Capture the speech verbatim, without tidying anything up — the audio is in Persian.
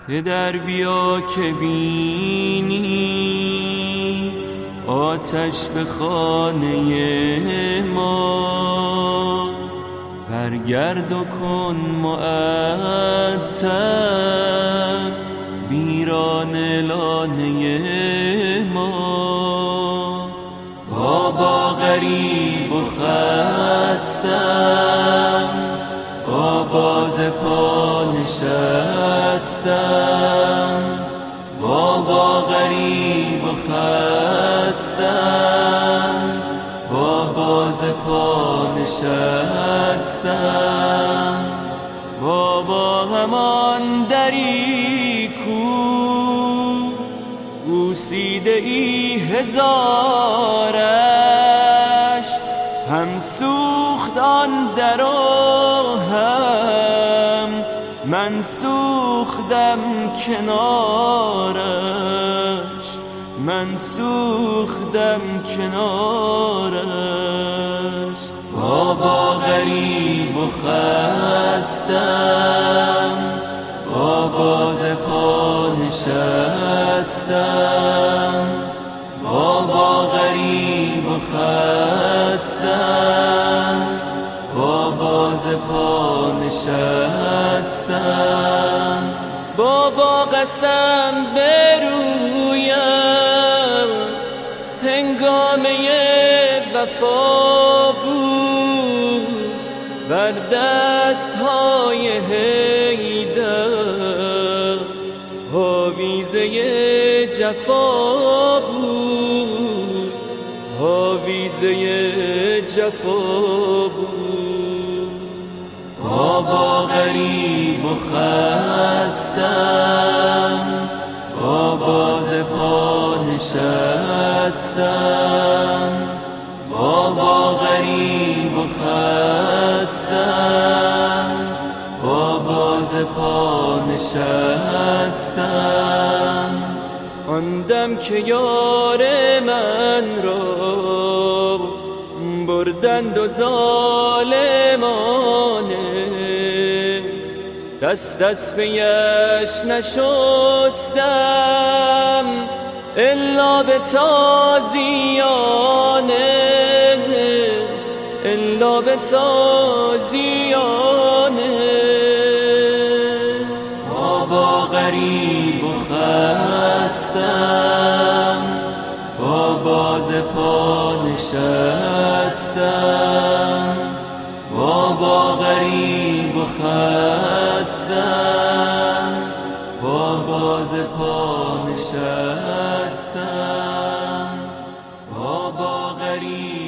پدر بیا که بینی آتش به خانه ما، برگرد و کن معطر ویران لانه ما. بابا غریب و خستم، بابا ز پا نشستم، بابا غریب و خستم، بابا ز پا نشستم. بابا همان دری کو بوسیده ای هزارش، هم سوخت آن در و هم من سوختم کنارش، من سوختم کنارش. بابا غریب و خستم، بابا ز پا نشستم، بابا غریب و خستم، بابا ز پا نشستم. بابا قسم برویت هنگامه وفا بود، بر دستهای حیدر آویزه جفا بود، آویزه جفا بود. بابا غریب و خستم، بابا ز پا نشستم، بابا غریب و خستم، بابا ز پا نشستم. آن دم که یار من را بردند و ظالمانه، دست از پیش نشستم الا به تازیانه، الا به تازیانه. بابا غریب و خستم، بابا ز پا نشستم، بابا غریب و خستم، بابا ز پا نشستم، بابا غریب